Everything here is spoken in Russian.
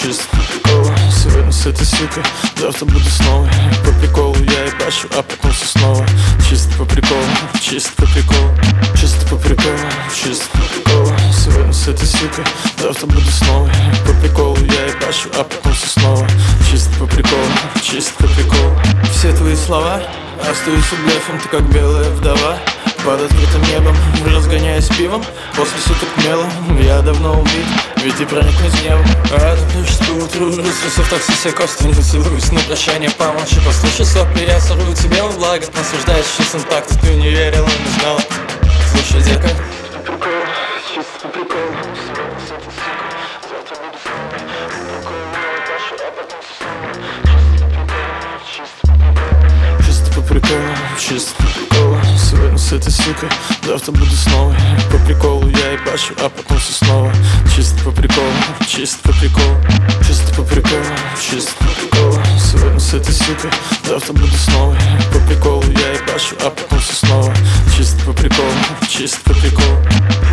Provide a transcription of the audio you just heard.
чисто по приколу. Сегодня с этой сукой, завтра буду снова. По приколу я ебашу, а потом все снова. Чисто по приколу, чисто по приколу. Чисто по приколу, чисто по приколу. Сегодня с этой сукой, завтра буду снова. По приколу я ебашу, а потом все снова. Чисто по приколу, чисто по приколу. Все твои слова остаются блефом, ты как белая вдова. Под открытым небом, разгоняясь пивом. После суток мела, я давно убит, ведь и проникнуть гневом. А ты пишешь по утру, рассосав такси все кости. Не целуюсь на прощание, помолчи, послушай сопли. Я сорву тебе во благо, наслаждаясь чистым тактом. Ты не верила, не знала. Слушай, детка, чисто по приколу. Чисто по приколу, чисто по приколу. Сегодня с этой сукой, завтра буду снова. По приколу я ебашу, а потом все снова. Чисто по приколу, чисто по приколу. Чисто по приколу, чисто по приколу. Сегодня с этой сукой, завтра буду снова. По приколу я ебашу, а потом все снова. Чисто по приколу, чисто по приколу.